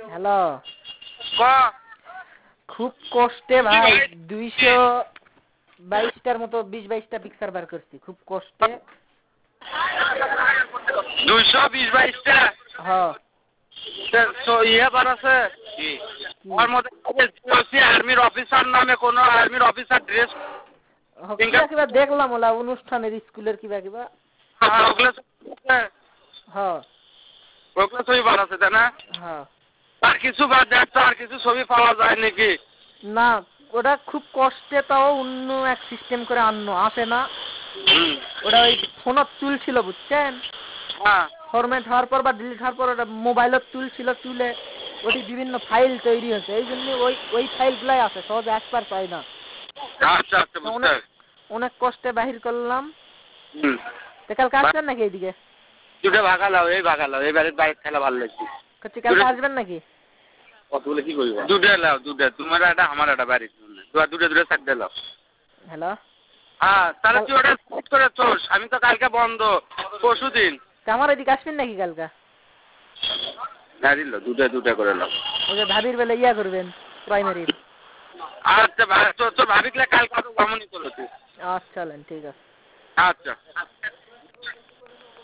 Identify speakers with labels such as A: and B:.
A: Hello,
B: ক
A: খুব কষ্টে ভাই 222টার মতো 20-22টা পিকচার বার করছি খুব কষ্টে।
B: 220-22টা
A: হ্যাঁ
B: তো ইয়ে বার আছে কি ওর মধ্যে আর্মির অফিসার নামে কোন আর্মির অফিসার ড্রেস
A: কিবা কিবা দেখলাম ওলা অনুষ্ঠানের স্কুলের কিবা কিবা। হ্যাঁ
B: ওগুলো ছবি বার আছে তাই না?
A: হ্যাঁ।
B: আর কিছু বাদ দেখতো আর কিছু ছবি পাওয়া যায় নাকি?
A: না ওটা খুব কষ্টে তাও অন্য এক সিস্টেম করে আসে না। ওটা ওই ফোনত তুলছিল বুঝছেন,
B: হ্যাঁ
A: ফরম্যাট হওয়ার পর বা ডিলিট হওয়ার পর ওটা মোবাইলত তুলছিল, তুলে ওটি বিভিন্ন ফাইল তৈরি হয়েছে, এই জন্য ওই ফাইলগুলাই আছে, সহজে একবার পাই না।
B: আচ্ছা আচ্ছা বুঝতে
A: অনেক কষ্টে বাহির করলাম। তো কালকে আসবেন নাকি এইদিকে?
B: দুটো ভাগালাও এই বাড়ির বাইরে খেলা ভালো লাগছে।
A: কালকে আসবেন নাকি?
B: কতগুলো কি করবো? দুটো লাও দুটো, তোমার একটা আমার একটা বাড়ি, দুটো চারটে লাও।
A: হ্যালো
B: হ্যাঁ তাহলে তুই ওটা ঠিক করে চোস, আমি তো কালকে বন্ধ, পরশু দিন।
A: আমার এদিকে আসবেন নাকি কালকে?
B: দিল দুটো করে লাও।
A: ওই যে ভাবির বেলা ইয়া করবেন প্রাইমারির।
B: আচ্ছা তোর ভাবি কালকে অমনই করো তুই।
A: আচ্ছা ঠিক আছে।
B: আচ্ছা।